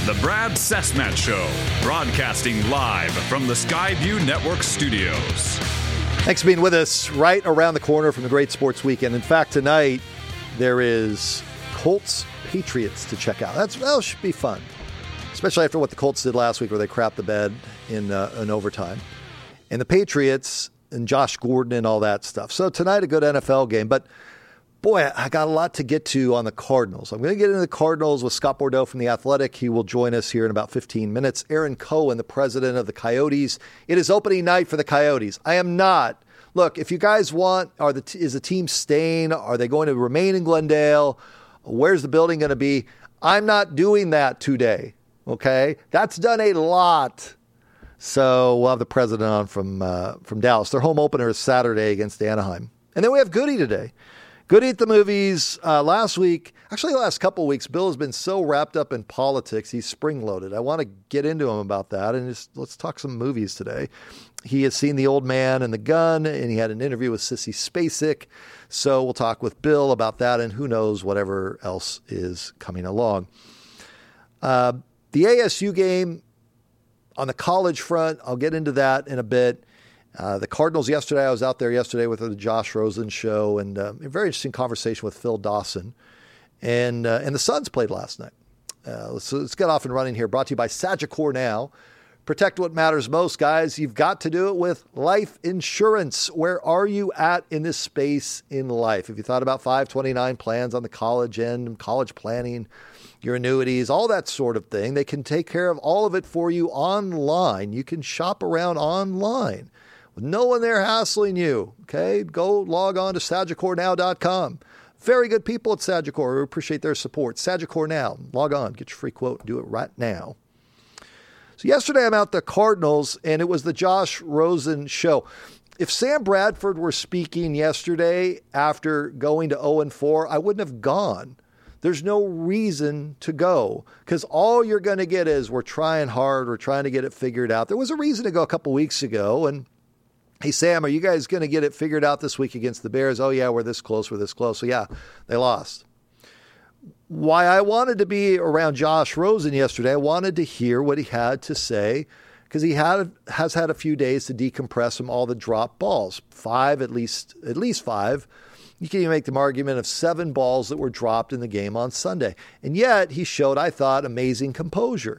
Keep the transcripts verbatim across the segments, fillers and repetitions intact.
The Brad Cessmat Show, broadcasting live from the Skyview Network studios. Thanks for being with us right around the corner from the great sports weekend. In fact, tonight there is Colts Patriots to check out. That's, that should be fun, especially after what the Colts did last week where they crapped the bed in, uh, in overtime. And the Patriots and Josh Gordon and all that stuff. So tonight, a good N F L game. But boy, I got a lot to get to on the Cardinals. I'm going to get into the Cardinals with Scott Bordeaux from The Athletic. He will join us here in about fifteen minutes. Aaron Cohen, the president of the Coyotes. It is opening night for the Coyotes. I am not. Look, if you guys want, are the is the team staying? Are they going to remain in Glendale? Where's the building going to be? I'm not doing that today, okay? That's done a lot. So we'll have the president on from uh, from Dallas. Their home opener is Saturday against Anaheim. And then we have Goody today. Goody at the movies. Uh, last week, actually the last couple of weeks, Bill has been so wrapped up in politics, he's spring-loaded. I want to get into him about that, and just let's talk some movies today. He has seen The Old Man and the Gun, and he had an interview with Sissy Spacek. So we'll talk with Bill about that, and who knows whatever else is coming along. Uh, the A S U game on the college front, I'll get into that in a bit. Uh, the Cardinals yesterday, I was out there yesterday with the Josh Rosen show, and uh, a very interesting conversation with Phil Dawson. And uh, and the Suns played last night. Uh, let's, let's get off and running here. Brought to you by Sagicor Now. Protect what matters most, guys. You've got to do it with life insurance. Where are you at in this space in life? If you thought about five twenty-nine plans on the college end, college planning, your annuities, all that sort of thing, they can take care of all of it for you online. You can shop around online with no one there hassling you. Okay, go log on to Sagicor Now dot com. Very good people at Sagicor. We appreciate their support. Sagicor Now. Log on. Get your free quote. Do it right now. So yesterday I'm out the Cardinals, and it was the Josh Rosen show. If Sam Bradford were speaking yesterday after going to oh and four, I wouldn't have gone. There's no reason to go because all you're going to get is we're trying hard. We're trying to get it figured out. There was a reason to go a couple weeks ago, and hey, Sam, are you guys going to get it figured out this week against the Bears? Oh, yeah, we're this close. We're this close. So, yeah, they lost. Why I wanted to be around Josh Rosen yesterday, I wanted to hear what he had to say because he had has had a few days to decompress from all the drop balls. Five, at least, at least five. You can even make the argument of seven balls that were dropped in the game on Sunday. And yet he showed, I thought, amazing composure.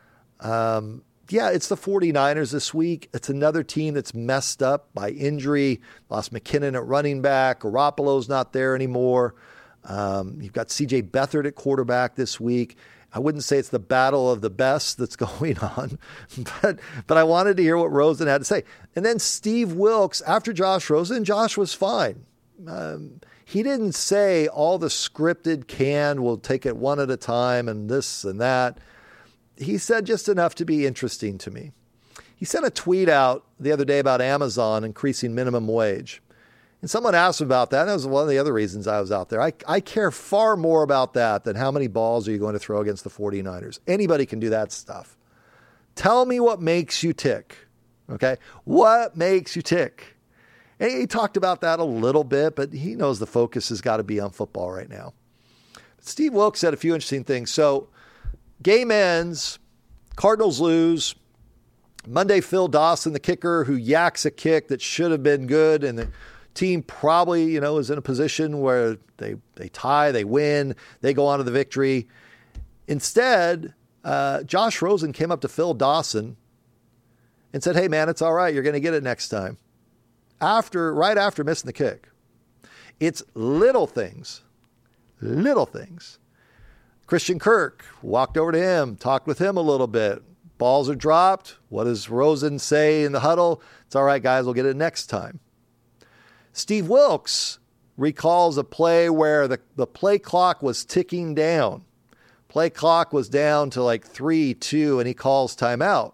Um Yeah, it's the 49ers this week. It's another team that's messed up by injury. Lost McKinnon at running back. Garoppolo's not there anymore. Um, you've got C J Beathard at quarterback this week. I wouldn't say it's the battle of the best that's going on, but but I wanted to hear what Rosen had to say. And then Steve Wilks, after Josh Rosen, Josh was fine. Um, he didn't say all the scripted canned, we'll take it one at a time and this and that. He said just enough to be interesting to me. He sent a tweet out the other day about Amazon increasing minimum wage. And someone asked him about that. And that was one of the other reasons I was out there. I, I care far more about that than how many balls are you going to throw against the 49ers. Anybody can do that stuff. Tell me what makes you tick. Okay? What makes you tick? And he talked about that a little bit, but he knows the focus has got to be on football right now. But Steve Wilks said a few interesting things. So, game ends, Cardinals lose. Monday, Phil Dawson, the kicker, who yaks a kick that should have been good, and the team probably, you know, is in a position where they, they tie, they win, they go on to the victory. Instead, uh, Josh Rosen came up to Phil Dawson and said, hey, man, it's all right. You're going to get it next time. After, right after missing the kick. It's little things, little things. Christian Kirk walked over to him, talked with him a little bit. Balls are dropped. What does Rosen say in the huddle? It's all right, guys. We'll get it next time. Steve Wilks recalls a play where the, the play clock was ticking down. Play clock was down to like three, two, and he calls timeout.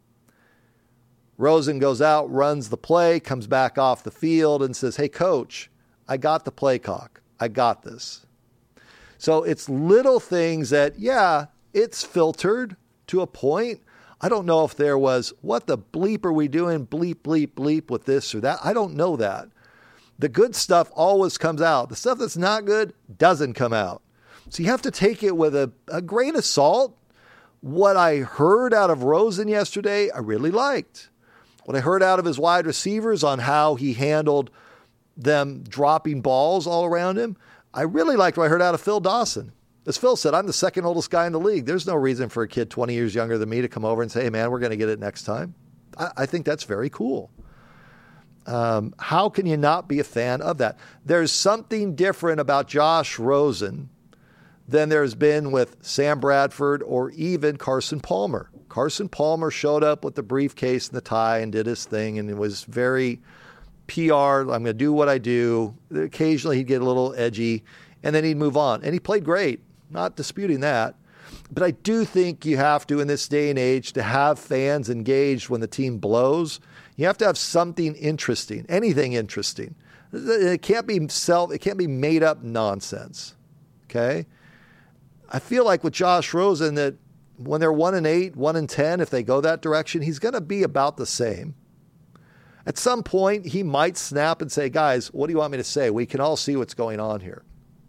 Rosen goes out, runs the play, comes back off the field and says, hey, coach, I got the play clock. I got this. So it's little things that, yeah, it's filtered to a point. I don't know if there was, what the bleep are we doing? Bleep, bleep, bleep with this or that. I don't know that. The good stuff always comes out. The stuff that's not good doesn't come out. So you have to take it with a, a grain of salt. What I heard out of Rosen yesterday, I really liked. What I heard out of his wide receivers on how he handled them dropping balls all around him, I really liked what I heard out of Phil Dawson. As Phil said, I'm the second oldest guy in the league. There's no reason for a kid twenty years younger than me to come over and say, hey, man, we're going to get it next time. I, I think that's very cool. Um, how can you not be a fan of that? There's something different about Josh Rosen than there's been with Sam Bradford or even Carson Palmer. Carson Palmer showed up with the briefcase and the tie and did his thing, and it was very P R. I'm going to do what I do. Occasionally he'd get a little edgy, and then he'd move on. And he played great, not disputing that. But I do think you have to, in this day and age, to have fans engaged when the team blows. You have to have something interesting, anything interesting. It can't be self, it can't be made up nonsense. Okay? I feel like with Josh Rosen that when they're one and eight, one and ten, if they go that direction, he's going to be about the same. At some point, he might snap and say, guys, what do you want me to say? We can all see what's going on here.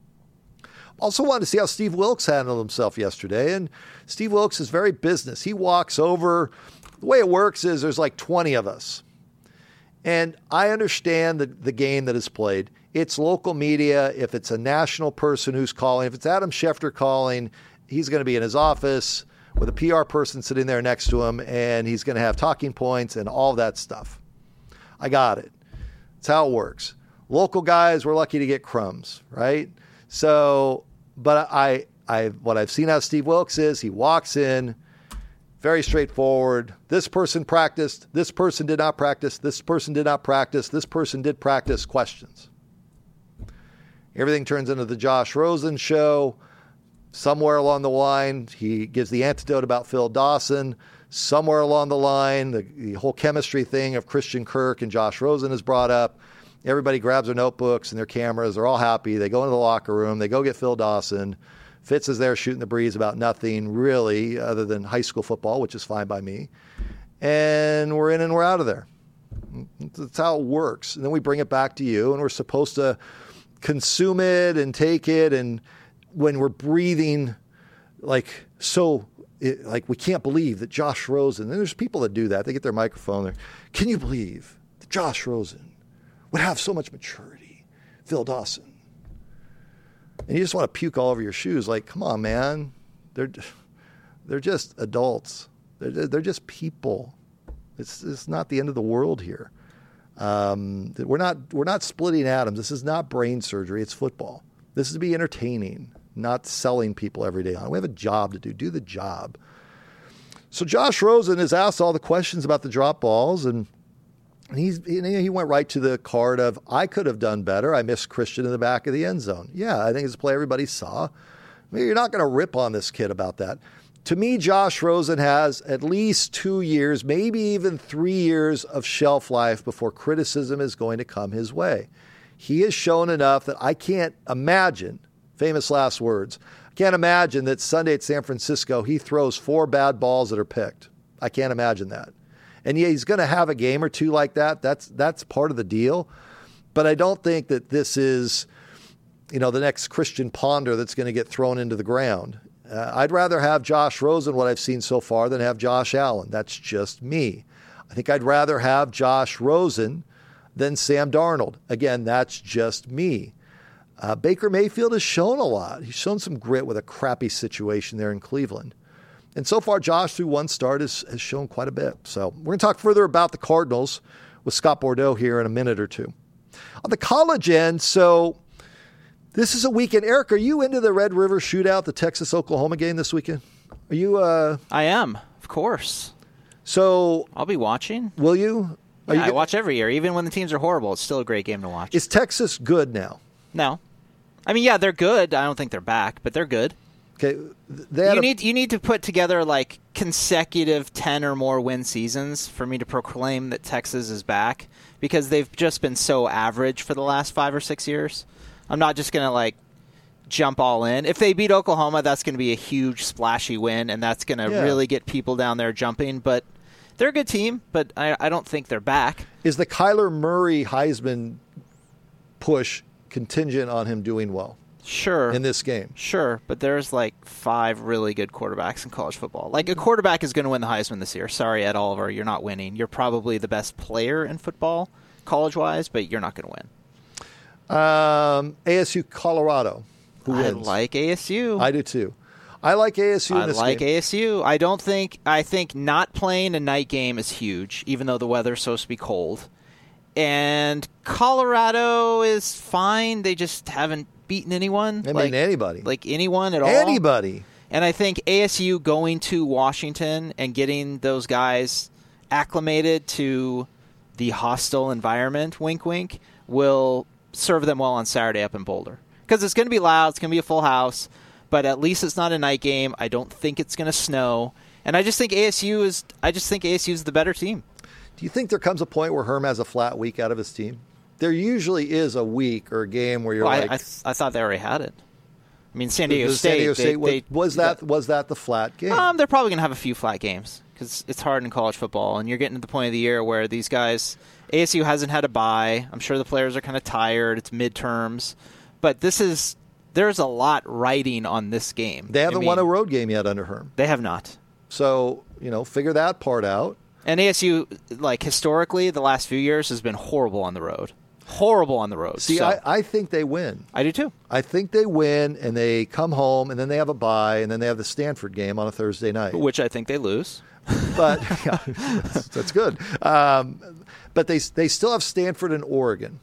Also wanted to see how Steve Wilks handled himself yesterday. And Steve Wilks is very business. He walks over. The way it works is there's like twenty of us. And I understand the, the game that is played. It's local media. If it's a national person who's calling, if it's Adam Schefter calling, he's going to be in his office with a P R person sitting there next to him, and he's going to have talking points and all that stuff. I got it. That's how it works. Local guys, we're lucky to get crumbs, right? So, but I, I, what I've seen out of Steve Wilks is he walks in, very straightforward. This person practiced. This person did not practice. This person did not practice. This person did practice. Questions. Everything turns into the Josh Rosen show. Somewhere along the line, he gives the antidote about Phil Dawson. Somewhere along the line, the, the whole chemistry thing of Christian Kirk and Josh Rosen is brought up. Everybody grabs their notebooks and their cameras. They're all happy. They go into the locker room. They go get Phil Dawson. Fitz is there shooting the breeze about nothing, really, other than high school football, which is fine by me. And we're in and we're out of there. That's how it works. And then we bring it back to you, and we're supposed to consume it and take it. And when we're breathing, like, so, it, like, we can't believe that Josh Rosen, and there's people that do that. They get their microphone there. Can you believe that Josh Rosen would have so much maturity? Phil Dawson. And you just want to puke all over your shoes. Like, come on, man. They're they're just adults. They're, they're just people. It's, it's not the end of the world here. Um, we're not we're not splitting atoms. This is not brain surgery. It's football. This is to be entertaining, not selling people every day on. We have a job to do. Do the job. So Josh Rosen is asked all the questions about the drop balls, and he's he went right to the card of, I could have done better. I missed Christian in the back of the end zone. Yeah, I think it's a play everybody saw. I mean, you're not going to rip on this kid about that. To me, Josh Rosen has at least two years, maybe even three years of shelf life before criticism is going to come his way. He has shown enough that I can't imagine, famous last words, I can't imagine that Sunday at San Francisco he throws four bad balls that are picked. I can't imagine that. And yeah, he's going to have a game or two like that. That's that's part of the deal. But I don't think that this is, you know, the next Christian Ponder that's going to get thrown into the ground. Uh, I'd rather have Josh Rosen, what I've seen so far, than have Josh Allen. That's just me. I think I'd rather have Josh Rosen than Sam Darnold. Again, that's just me. Uh, Baker Mayfield has shown a lot. He's shown some grit with a crappy situation there in Cleveland. And so far, Josh, through one start, has, has shown quite a bit. So we're going to talk further about the Cardinals with Scott Bordeaux here in a minute or two. On the college end, so this is a weekend. Eric, are you into the Red River Shootout, the Texas-Oklahoma game this weekend? Are you? Uh... I am, of course. So I'll be watching. Will you? Are yeah, you I watch every year. Even when the teams are horrible, it's still a great game to watch. Is Texas good now? No. I mean, yeah, they're good. I don't think they're back, but they're good. Okay, you a... need you need to put together like consecutive ten or more win seasons for me to proclaim that Texas is back, because they've just been so average for the last five or six years. I'm not just gonna like jump all in. If they beat Oklahoma, that's going to be a huge splashy win, and that's going to yeah. really get people down there jumping. But they're a good team, but I, I don't think they're back. Is the Kyler Murray Heisman push contingent on him doing well? Sure. in this game. Sure, but there's like five really good quarterbacks in college football. Like a quarterback is going to win the Heisman this year. Sorry, Ed Oliver, you're not winning. You're probably the best player in football, college-wise, but you're not going to win. Um, A S U Colorado. Who I wins? like A S U. I do too. I like A S U in I this like game. A S U. I don't think I think not playing a night game is huge, even though the weather's supposed to be cold. And Colorado is fine. They just haven't beaten anyone. I like, mean, anybody. Like anyone at all. Anybody. And I think A S U going to Washington and getting those guys acclimated to the hostile environment, wink, wink, will serve them well on Saturday up in Boulder. Because it's going to be loud. It's going to be a full house. But at least it's not a night game. I don't think it's going to snow. And I just think A S U is I just think A S U is the better team. Do you think there comes a point where Herm has a flat week out of his team? There usually is a week or a game where you're Well, like... I, I, th- I thought they already had it. I mean, San Diego the State. San Diego they- State was, they- was that was that the flat game? Um, they're probably going to have a few flat games because it's hard in college football, and you're getting to the point of the year where these guys, A S U hasn't had a bye. I'm sure the players are kind of tired. It's midterms, but this is there's a lot riding on this game. they haven't I mean, won a road game yet under Herm. They have not. So, you know, figure that part out. And A S U, like historically, the last few years has been horrible on the road. Horrible on the road. See, So, I, I think they win. I do too. I think they win, and they come home, and then they have a bye, and then they have the Stanford game on a Thursday night. Which I think they lose. But yeah, that's, that's good. Um, but they they still have Stanford and Oregon.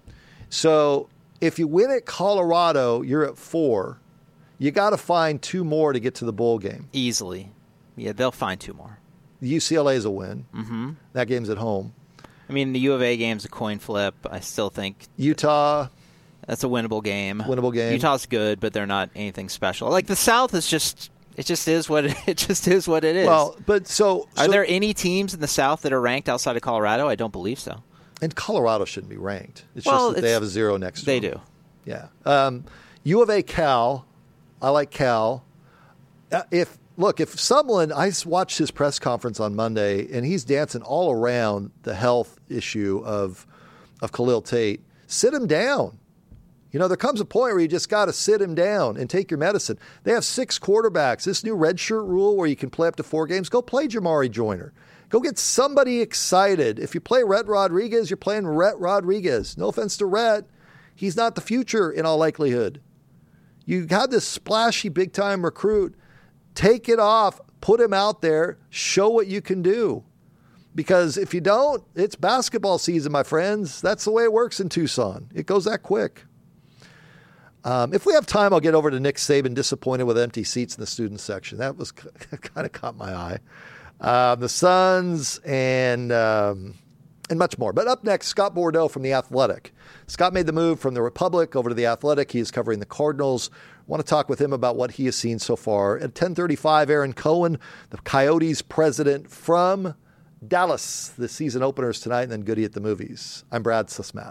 So if you win at Colorado, you're at four. You got to find two more to get to the bowl game. Easily. Yeah, they'll find two more. U C L A is a win. Mm-hmm. That game's at home. I mean, the U of A game's a coin flip. I still think Utah, that's a winnable game. winnable game. Utah's good, but they're not anything special. Like the South is just it just is what it, it just is what it is. Well, but so, are so there any teams in the South that are ranked outside of Colorado? I don't believe so. and Colorado shouldn't be ranked. It's Well, just that they it's- have a zero next to They them. do. Yeah. Um, U of A Cal. I like Cal. Uh, if look, if Sumlin, I s- watched his press conference on Monday, and he's dancing all around the health issue of of Khalil Tate. Sit him down. You know, there comes a point where you just got to sit him down and take your medicine. They have six quarterbacks. This new redshirt rule where you can play up to four games. Go play Jamari Joyner. Go get somebody excited. If you play Rhett Rodriguez, you're playing Rhett Rodriguez. No offense to Rhett. He's not the future in all likelihood. You had this splashy big-time recruit. Take it off. Put him out there. Show what you can do. Because if you don't, it's basketball season, my friends. That's the way it works in Tucson. It goes that quick. Um, if we have time, I'll get over to Nick Saban disappointed with empty seats in the student section. That was kind of caught my eye. Uh, the Suns and um, and much more. But up next, Scott Bordeaux from The Athletic. Scott made the move from The Republic over to The Athletic. He is covering the Cardinals. I want to talk with him about what he has seen so far. At ten thirty-five, Aaron Cohen, the Coyotes president from Dallas. The season openers tonight, and then Goody at the movies. I'm Brad Susmat.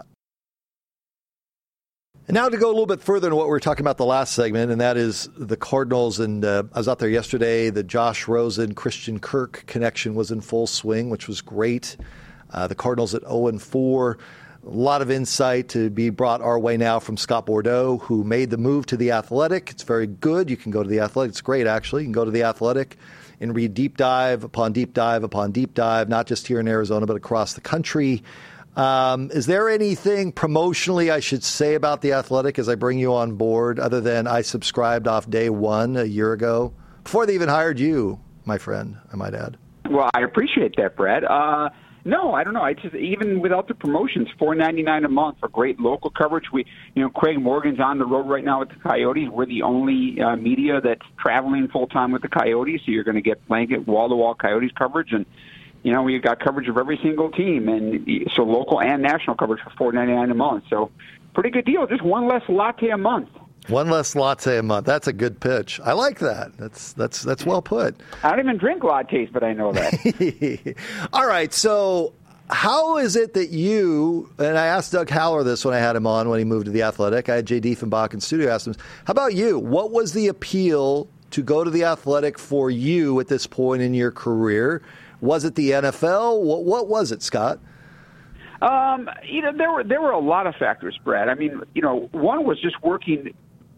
And now to go a little bit further into what we were talking about the last segment, and that is the Cardinals. And uh, I was out there yesterday. The Josh Rosen, Christian Kirk connection was in full swing, which was great. Uh, the Cardinals at oh and four. A lot of insight to be brought our way now from Scott Bordeaux, who made the move to The Athletic. It's very good. You can go to The Athletic. It's great, actually. You can go to The Athletic and read deep dive upon deep dive upon deep dive, not just here in Arizona, but across the country. Um, is there anything promotionally I should say about The Athletic as I bring you on board, other than I subscribed off day one a year ago, before they even hired you, my friend, I might add? Well, I appreciate that, Brad. Uh, no, I don't know. I just even without the promotions, four ninety-nine a month for great local coverage. We, you know, Craig Morgan's on the road right now with the Coyotes. We're the only uh, media that's traveling full time with the Coyotes, so you're going to get blanket wall-to-wall Coyotes coverage, and you know, we've got coverage of every single team, and so local and national coverage for four ninety-nine a month. So pretty good deal. Just one less latte a month. One less latte a month. That's a good pitch. I like that. That's that's that's well put. I don't even drink lattes, but I know that. All right. So how is it that you, and I asked Doug Haller this when I had him on when he moved to The Athletic. I had Jay Diefenbach in studio. I asked him, how about you? What was the appeal to go to The Athletic for you at this point in your career? Was it the N F L? What, what was it, Scott? Um, you know, there were there were a lot of factors, Brad. I mean, you know, one was just working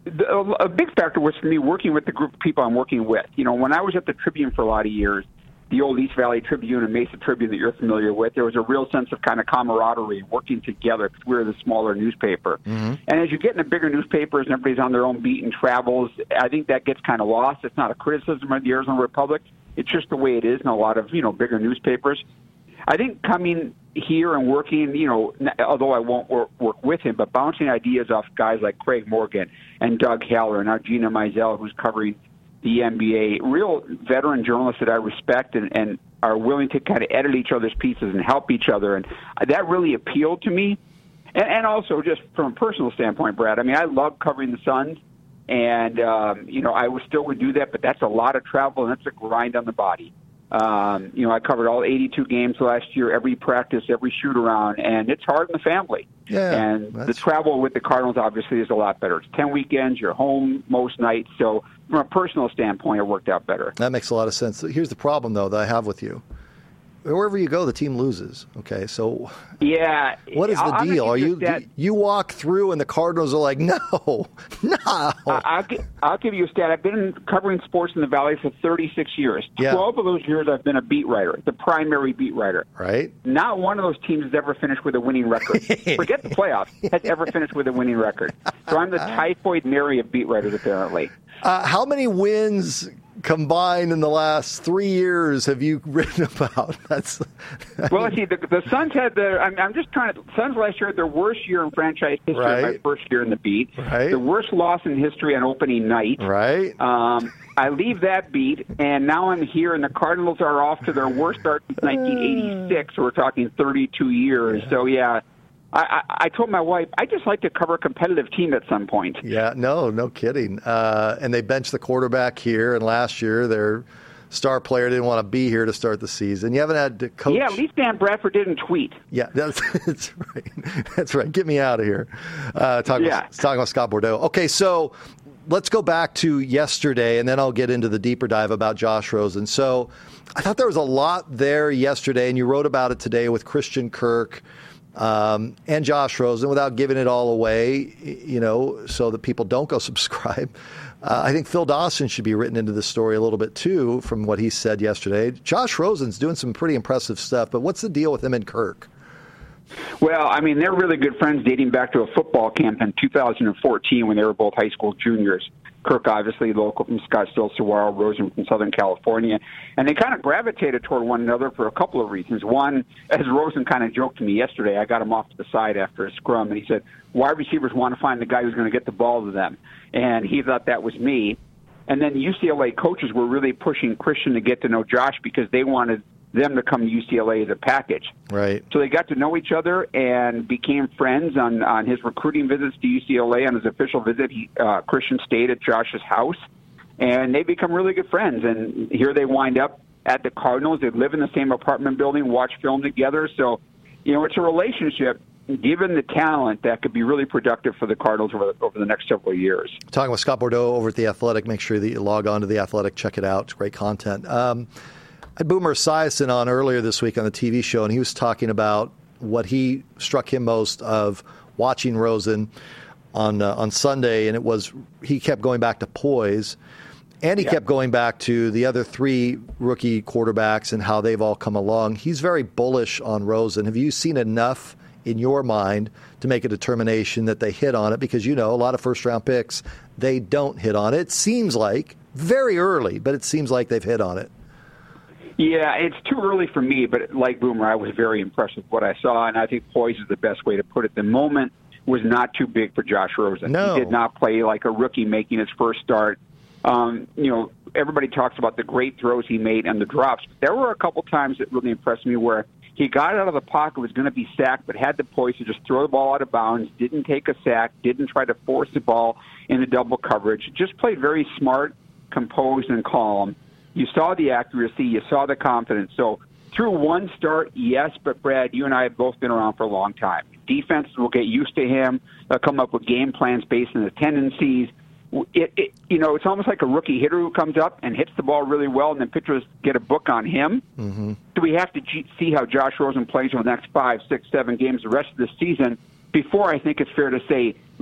the, a big factor was for me working with the group of people I'm working with. You know, when I was at the Tribune for a lot of years, the old East Valley Tribune and Mesa Tribune that you're familiar with, there was a real sense of kind of camaraderie, working together because we were the smaller newspaper. Mm-hmm. And as you get into bigger newspapers and everybody's on their own beat and travels, I think that gets kind of lost. It's not a criticism of the Arizona Republic. It's just the way it is in a lot of, you know, bigger newspapers. I think coming here and working, you know, although I won't work, work with him, but bouncing ideas off guys like Craig Morgan and Doug Haller and now Gina Mizell, who's covering the N B A, real veteran journalists that I respect and, and are willing to kind of edit each other's pieces and help each other. And that really appealed to me. And, and also just from a personal standpoint, Brad, I mean, I love covering the Suns. And, um, you know, I would still would do that, but that's a lot of travel, and that's a grind on the body. Um, you know, I covered all eighty-two games last year, every practice, every shoot-around, and it's hard on the family. Yeah, and the travel with the Cardinals, obviously, is a lot better. It's ten weekends, you're home most nights, so from a personal standpoint, it worked out better. That makes a lot of sense. Here's the problem, though, that I have with you. Wherever you go, the team loses. Okay, so yeah, what is the I'll, deal? I'll Are you stat, you walk through and the Cardinals are like, no, no. I'll, I'll give you a stat. I've been covering sports in the Valley for thirty-six years. Yeah. Twelve of those years, I've been a beat writer, the primary beat writer. Right. Not one of those teams has ever finished with a winning record. Forget the playoffs. Has ever finished with a winning record. So I'm the typhoid Mary of beat writers, apparently. Uh, how many wins combined in the last three years have you written about? That's well, let's see. The, the Suns had the. I'm, I'm just trying to. Suns last year had their worst year in franchise history. Right. My first year in the beat. Right. The worst loss in history on opening night. Right. Um, I leave that beat, and now I'm here, and the Cardinals are off to their worst start since nineteen eighty-six. So we're talking thirty-two years. Yeah. So yeah. I, I, I told my wife, I just like to cover a competitive team at some point. Yeah, no, no kidding. Uh, and they benched the quarterback here, and last year their star player didn't want to be here to start the season. You haven't had to coach. Yeah, at least Dan Bradford didn't tweet. Yeah, that's, that's right. That's right. Get me out of here. Uh, talking, yeah. about, talking about Scott Bordeaux. Okay, so let's go back to yesterday, and then I'll get into the deeper dive about Josh Rosen. So I thought there was a lot there yesterday, and you wrote about it today with Christian Kirk. Um, and Josh Rosen, without giving it all away, you know, so that people don't go subscribe. Uh, I think Phil Dawson should be written into the story a little bit, too, from what he said yesterday. Josh Rosen's doing some pretty impressive stuff, but what's the deal with him and Kirk? Well, I mean, they're really good friends dating back to a football camp in two thousand fourteen when they were both high school juniors. Kirk, obviously, local from Scottsdale, Saguaro, Rosen from Southern California. And they kind of gravitated toward one another for a couple of reasons. One, as Rosen kind of joked to me yesterday, I got him off to the side after a scrum, and he said, wide receivers want to find the guy who's going to get the ball to them. And he thought that was me. And then U C L A coaches were really pushing Christian to get to know Josh because they wanted them to come to U C L A as a package. Right. So they got to know each other and became friends on, on his recruiting visits to U C L A. On his official visit, he, uh, Christian stayed at Josh's house, and they become really good friends. And here they wind up at the Cardinals. They live in the same apartment building, watch film together. So, you know, it's a relationship, given the talent, that could be really productive for the Cardinals over the, over the next several years. Talking with Scott Bordeaux over at The Athletic. Make sure that you log on to The Athletic. Check it out. It's great content. Um, I had Boomer Esiason on earlier this week on the T V show, and he was talking about what he struck him most of watching Rosen on uh, on Sunday, and it was he kept going back to poise, and he yeah. kept going back to the other three rookie quarterbacks and how they've all come along. He's very bullish on Rosen. Have you seen enough in your mind to make a determination that they hit on it? Because, you know, a lot of first-round picks, they don't hit on it. It seems like, very early, but it seems like they've hit on it. Yeah, it's too early for me, but like Boomer, I was very impressed with what I saw, and I think poise is the best way to put it. The moment was not too big for Josh Rosen. No. He did not play like a rookie making his first start. Um, you know, everybody talks about the great throws he made and the drops, but there were a couple times that really impressed me where he got out of the pocket, was going to be sacked, but had the poise to just throw the ball out of bounds, didn't take a sack, didn't try to force the ball into double coverage, just played very smart, composed, and calm. You saw the accuracy. You saw the confidence. So through one start, yes, but Brad, you and I have both been around for a long time. Defenses will get used to him. They'll come up with game plans based on his tendencies. It, it, you know, it's almost like a rookie hitter who comes up and hits the ball really well, and then pitchers get a book on him. Mm-hmm. So we have to g- see how Josh Rosen plays over the next five, six, seven games the rest of the season before I think it's fair to say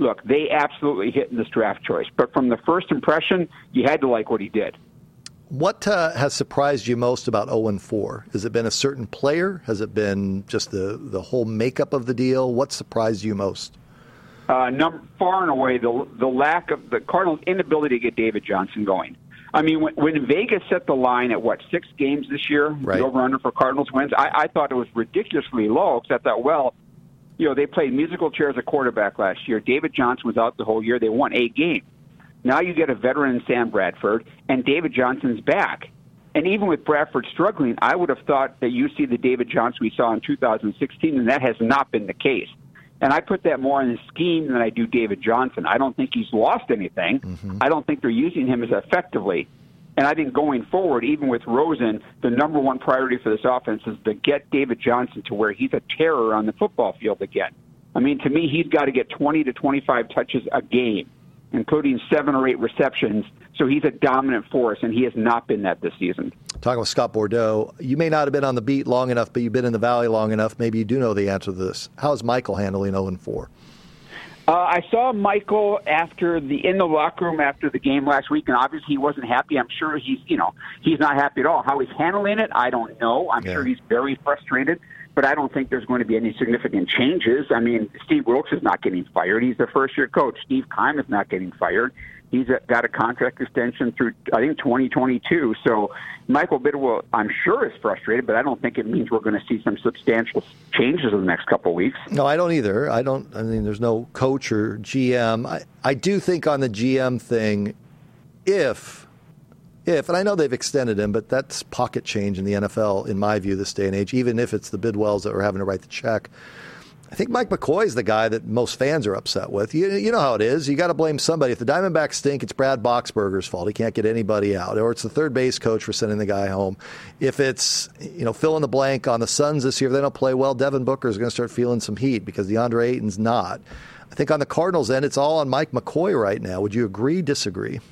look, they absolutely hit in this draft choice. But from the first impression, you had to like what he did. What uh, has surprised you most about oh and four? Has it been a certain player? Has it been just the, the whole makeup of the deal? What surprised you most? Uh, number, far and away, the the lack of the Cardinals' inability to get David Johnson going. I mean, when, when Vegas set the line at, what, six games this year, right. the over-under for Cardinals wins, I, I thought it was ridiculously low, because I thought, well, you know, they played musical chairs at quarterback last year. David Johnson was out the whole year. They won eight games. Now you get a veteran in Sam Bradford, and David Johnson's back. And even with Bradford struggling, I would have thought that you see the David Johnson we saw in two thousand sixteen, and that has not been the case. And I put that more in the scheme than I do David Johnson. I don't think he's lost anything. Mm-hmm. I don't think they're using him as effectively. And I think going forward, even with Rosen, the number one priority for this offense is to get David Johnson to where he's a terror on the football field again. I mean, to me, he's got to get twenty to twenty-five touches a game, including seven or eight receptions. So he's a dominant force, and he has not been that this season. Talking with Scott Bordeaux, you may not have been on the beat long enough, but you've been in the Valley long enough. Maybe you do know the answer to this. How is Michael handling oh and four? Uh, I saw Michael after the in the locker room after the game last week, and obviously he wasn't happy. I'm sure he's, you know, he's not happy at all. How he's handling it, I don't know. I'm yeah. sure he's very frustrated, but I don't think there's going to be any significant changes. I mean, Steve Wilkes is not getting fired. He's the first-year coach. Steve Keim is not getting fired. He's got a contract extension through, I think, twenty twenty-two. So Michael Bidwell, I'm sure, is frustrated, but I don't think it means we're going to see some substantial changes in the next couple of weeks. No, I don't either. I don't. I mean, there's no coach or G M. I, I do think on the G M thing, if, if, and I know they've extended him, but that's pocket change in the N F L, in my view, this day and age, even if it's the Bidwells that are having to write the check. I think Mike McCoy is the guy that most fans are upset with. You, you know how it is. You got to blame somebody. If the Diamondbacks stink, it's Brad Boxberger's fault. He can't get anybody out. Or it's the third base coach for sending the guy home. If it's, you know, fill in the blank on the Suns this year, if they don't play well, Devin Booker is going to start feeling some heat because DeAndre Ayton's not. I think on the Cardinals end, it's all on Mike McCoy right now. Would you agree, disagree?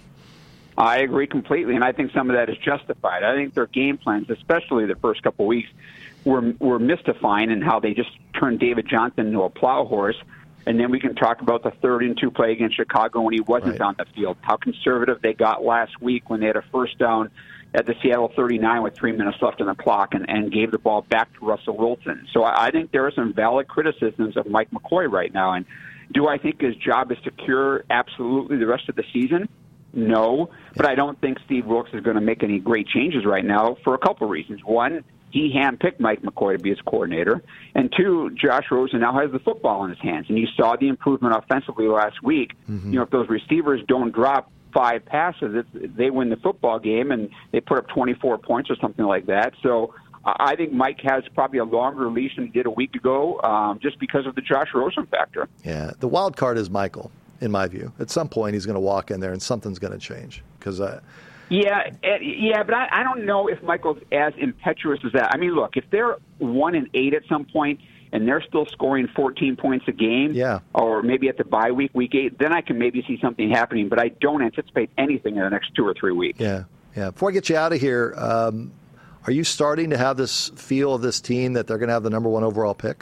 I agree completely, and I think some of that is justified. I think their game plans, especially the first couple of weeks, were were mystifying in how they just turned David Johnson into a plow horse. And then we can talk about the third and two play against Chicago when he wasn't right. on the field. How conservative they got last week when they had a first down at the Seattle thirty-nine with three minutes left on the clock and, and gave the ball back to Russell Wilson. So I, I think there are some valid criticisms of Mike McCoy right now. And do I think his job is secure absolutely the rest of the season? No, but I don't think Steve Wilkes is going to make any great changes right now for a couple of reasons. One, he handpicked Mike McCoy to be his coordinator. And two, Josh Rosen now has the football in his hands. And you saw the improvement offensively last week. Mm-hmm. You know, if those receivers don't drop five passes, it, they win the football game, and they put up twenty-four points or something like that. So I think Mike has probably a longer leash than he did a week ago um, just because of the Josh Rosen factor. Yeah, the wild card is Michael, in my view. At some point, he's going to walk in there, and something's going to change. Because I... Yeah, yeah, but I, I don't know if Michael's as impetuous as that. I mean, look, if they're one and eight at some point and they're still scoring fourteen points a game, yeah. or maybe at the bye week, week eight, then I can maybe see something happening. But I don't anticipate anything in the next two or three weeks. Yeah, yeah. Before I get you out of here, um, are you starting to have this feel of this team that they're going to have the number one overall pick?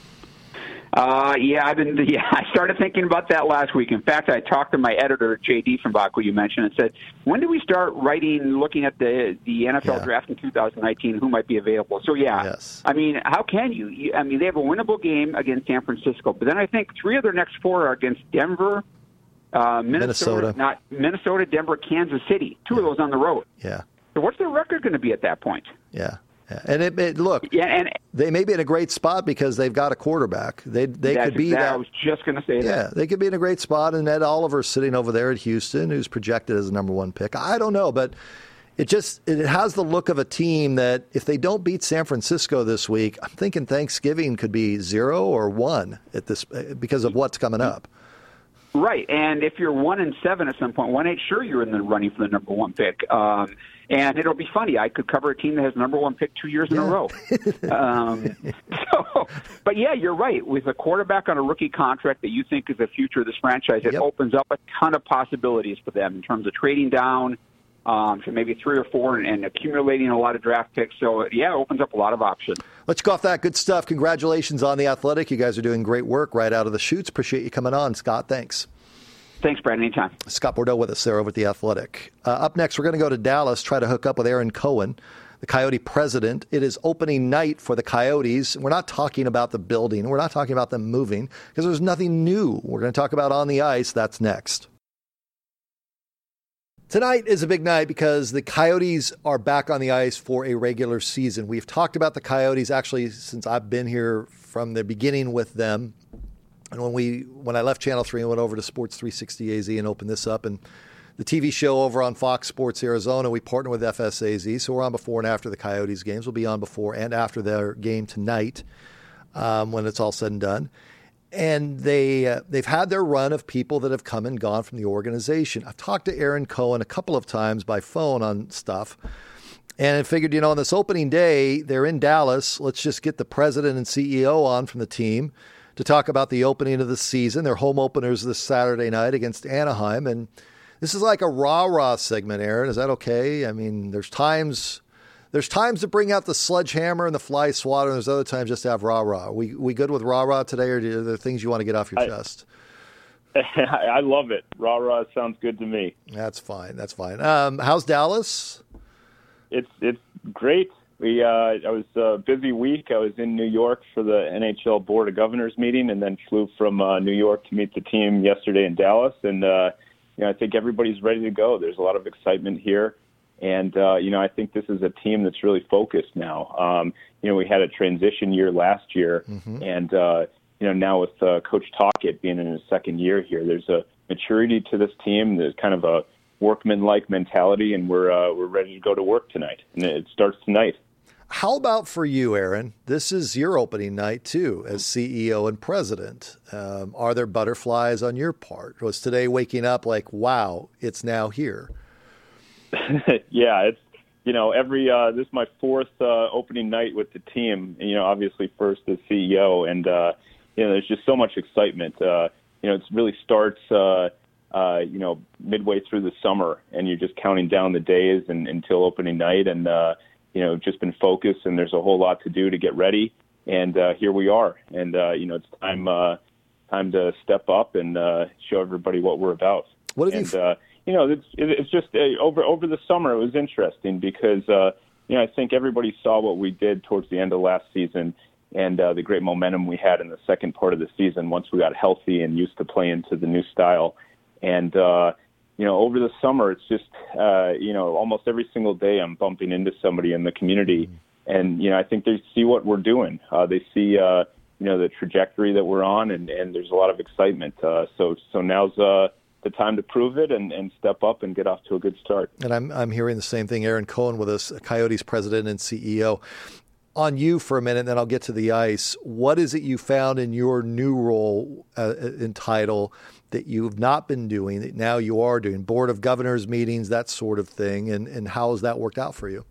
Uh, yeah, I've been. Yeah, I started thinking about that last week. In fact, I talked to my editor, J D Diefenbach, who you mentioned, and said, "When do we start writing, looking at the the N F L yeah. draft in two thousand nineteen? Who might be available?" So, yeah, yes. I mean, how can you? you? I mean, they have a winnable game against San Francisco, but then I think three of their next four are against Denver, uh, Minnesota, Minnesota, not Minnesota, Denver, Kansas City. Two yeah. of those on the road. Yeah. So, what's their record going to be at that point? Yeah. Yeah. And it, it look, yeah, and they may be in a great spot because they've got a quarterback. They they could be that. that. I was just going to say yeah, that. Yeah, they could be in a great spot. And Ed Oliver's sitting over there at Houston, who's projected as a number one pick. I don't know, but it just it has the look of a team that if they don't beat San Francisco this week, I'm thinking Thanksgiving could be zero or one at this because of what's coming up. Right, and if you're one and seven at some point, one eight, sure you're in the running for the number one pick. Um, and it'll be funny. I could cover a team that has number one pick two years yeah. in a row. um, so, but yeah, you're right. With a quarterback on a rookie contract that you think is the future of this franchise, it yep. opens up a ton of possibilities for them in terms of trading down. um, to maybe three or four and, and accumulating a lot of draft picks. So, yeah, it opens up a lot of options. Let's go off that. Good stuff. Congratulations on The Athletic. You guys are doing great work right out of the chutes. Appreciate you coming on, Scott. Thanks. Thanks, Brad. Anytime. Scott Bordeaux with us there over at The Athletic. Uh, up next, we're going to go to Dallas, try to hook up with Aaron Cohen, the Coyote president. It is opening night for the Coyotes. We're not talking about the building. We're not talking about them moving because there's nothing new. We're going to talk about on the ice. That's next. Tonight is a big night because the Coyotes are back on the ice for a regular season. We've talked about the Coyotes actually since I've been here from the beginning with them. And when we when I left Channel three and went over to Sports three sixty A Z and opened this up, and the T V show over on Fox Sports Arizona, we partner with F S A Z, so we're on before and after the Coyotes games. We'll be on before and after their game tonight um, when it's all said and done. And they, uh, they've had their run of people that have come and gone from the organization. I've talked to Aaron Cohen a couple of times by phone on stuff. And I figured, you know, on this opening day, they're in Dallas. Let's just get the president and C E O on from the team to talk about the opening of the season. Their home openers this Saturday night against Anaheim. And this is like a rah-rah segment, Aaron. Is that okay? I mean, there's times... There's times to bring out the sledgehammer and the fly swatter, and there's other times just to have rah-rah. We we good with rah-rah today, or are there things you want to get off your I, chest? I love it. Rah-rah sounds good to me. That's fine. That's fine. Um, how's Dallas? It's it's great. We uh, I was a busy week. I was in New York for the N H L Board of Governors meeting, and then flew from uh, New York to meet the team yesterday in Dallas. And uh, you know, I think everybody's ready to go. There's a lot of excitement here. And, uh, you know, I think this is a team that's really focused now. Um, you know, we had a transition year last year, mm-hmm. and, uh, you know, now with uh, Coach Tocchet being in his second year here, there's a maturity to this team. There's kind of a workman-like mentality, and we're uh, we're ready to go to work tonight. And it starts tonight. How about for you, Aaron? This is your opening night, too, as C E O and president. Um, are there butterflies on your part? Was today waking up like, wow, it's now here? Yeah, it's, you know, every, uh, this is my fourth uh, opening night with the team, you know, obviously first as C E O, and, uh, you know, there's just so much excitement. Uh, you know, it really starts, uh, uh, you know, midway through the summer, and you're just counting down the days and, until opening night, and, uh, you know, just been focused, and there's a whole lot to do to get ready, and uh, here we are, and, uh, you know, it's time, uh, time to step up and uh, show everybody what we're about. What have and, you... Uh, You know, it's, it's just uh, over over the summer. It was interesting because uh, you know I think everybody saw what we did towards the end of last season and uh, the great momentum we had in the second part of the season once we got healthy and used to play into the new style. And uh, you know, over the summer, it's just uh, you know almost every single day I'm bumping into somebody in the community, and you know I think they see what we're doing. Uh, they see uh, you know the trajectory that we're on, and, and there's a lot of excitement. Uh, so so now's uh, the time to prove it and, and step up and get off to a good start. And I'm I'm hearing the same thing. Aaron Cohen with us, Coyotes president and C E O. On you for a minute, then I'll get to the ice. What is it you found in your new role uh, in title that you've not been doing, that now you are doing? Board of Governors meetings, that sort of thing, and, and how has that worked out for you?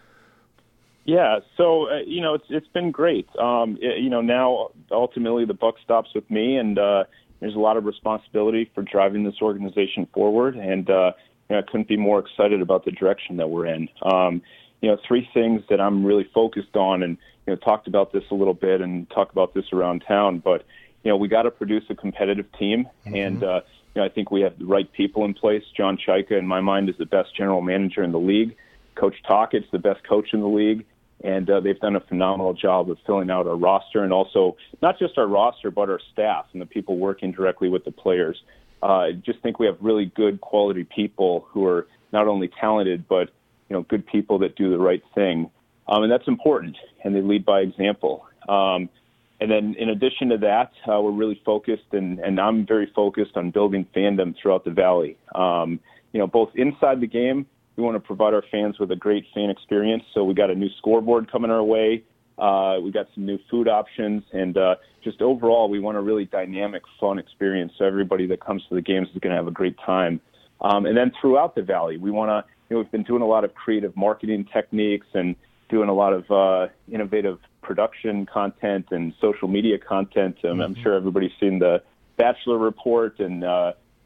Yeah, so, uh, you know, it's it's been great. Um, it, you know, now ultimately the buck stops with me, and uh, there's a lot of responsibility for driving this organization forward, and uh, you know, I couldn't be more excited about the direction that we're in. Um, you know, three things that I'm really focused on, and you know, talked about this a little bit and talk about this around town, but you know, we got to produce a competitive team, mm-hmm. and uh, you know, I think we have the right people in place. John Chayka, in my mind, is the best general manager in the league. Coach Tocchet's the best coach in the league. And uh, they've done a phenomenal job of filling out our roster, and also not just our roster, but our staff and the people working directly with the players. Uh, I just think we have really good quality people who are not only talented, but you know, good people that do the right thing. Um, and that's important, and they lead by example. Um, and then in addition to that, uh, we're really focused, and, and I'm very focused on building fandom throughout the Valley. Um, you know, both inside the game, we want to provide our fans with a great fan experience. So we got a new scoreboard coming our way. Uh, we got some new food options. And uh, just overall, we want a really dynamic, fun experience. So everybody that comes to the games is going to have a great time. Um, and then throughout the Valley, we want to, you know, we've been doing a lot of creative marketing techniques and doing a lot of uh, innovative production content and social media content. Um, mm-hmm. I'm sure everybody's seen the Bachelor Report and, uh,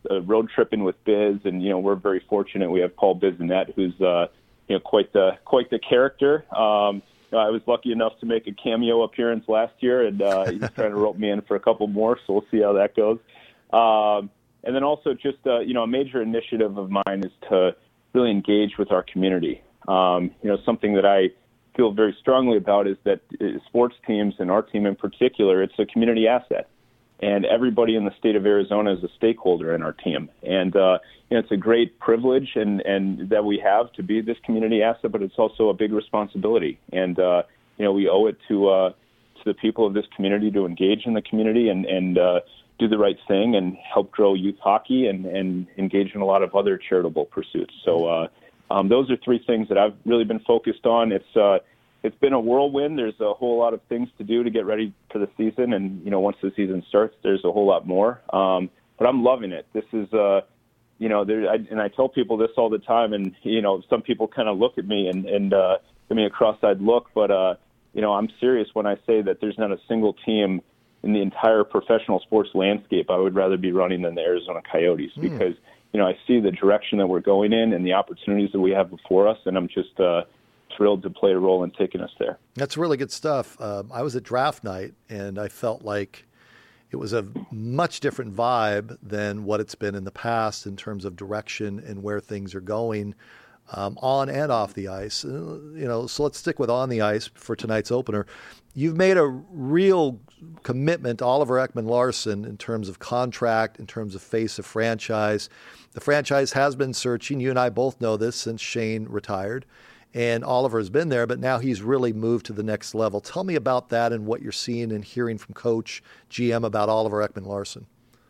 uh, road tripping with Biz, and you know we're very fortunate. We have Paul Bissonnette, who's uh, you know quite the quite the character. Um, I was lucky enough to make a cameo appearance last year, and uh, he's trying to rope me in for a couple more, so we'll see how that goes. Um, and then also just, uh, you know, a major initiative of mine is to really engage with our community. Um, you know, something that I feel very strongly about is that sports teams, and our team in particular, it's a community asset. And everybody in the state of Arizona is a stakeholder in our team. And uh, you know, it's a great privilege and, and that we have to be this community asset, but it's also a big responsibility. And uh, you know, we owe it to uh, to the people of this community to engage in the community and, and uh, do the right thing and help grow youth hockey and, and engage in a lot of other charitable pursuits. So uh, um, those are three things that I've really been focused on. It's uh, It's been a whirlwind. There's a whole lot of things to do to get ready for the season. And, you know, once the season starts, there's a whole lot more. Um, but I'm loving it. This is, uh, you know, there, I, and I tell people this all the time. And, you know, some people kind of look at me and, and uh, give me a cross-eyed look. But, uh, you know, I'm serious when I say that there's not a single team in the entire professional sports landscape I would rather be running than the Arizona Coyotes mm. because, you know, I see the direction that we're going in and the opportunities that we have before us. And I'm just uh, – thrilled to play a role in taking us there. That's really good stuff. Um, I was at draft night, and I felt like it was a much different vibe than what it's been in the past in terms of direction and where things are going um, on and off the ice. Uh, you know, so let's stick with on the ice for tonight's opener. You've made a real commitment to Oliver Ekman-Larsson in terms of contract, in terms of face of franchise. The franchise has been searching. You and I both know this since Shane retired. And Oliver has been there, but now he's really moved to the next level. Tell me about that and what you're seeing and hearing from Coach, G M about Oliver Ekman-Larsson.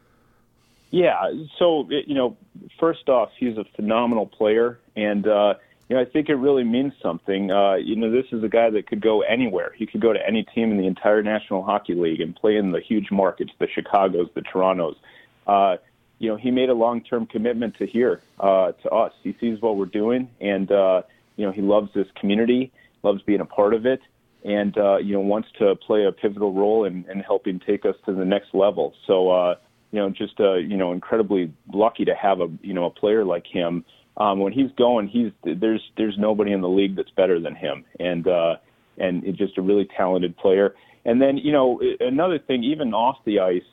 Yeah, so, you know, first off, he's a phenomenal player, and, uh, you know, I think it really means something. Uh, you know, this is a guy that could go anywhere. He could go to any team in the entire National Hockey League and play in the huge markets, the Chicagos, the Torontos. Uh, you know, he made a long-term commitment to here, uh, to us. He sees what we're doing, and, uh, you know, he loves this community, loves being a part of it, and, uh, you know, wants to play a pivotal role in, in helping take us to the next level. So, uh, you know, just, uh, you know, incredibly lucky to have a, you know, a player like him. Um, when he's going, he's there's there's nobody in the league that's better than him, and uh, and it's just a really talented player. And then, you know, another thing, even off the ice,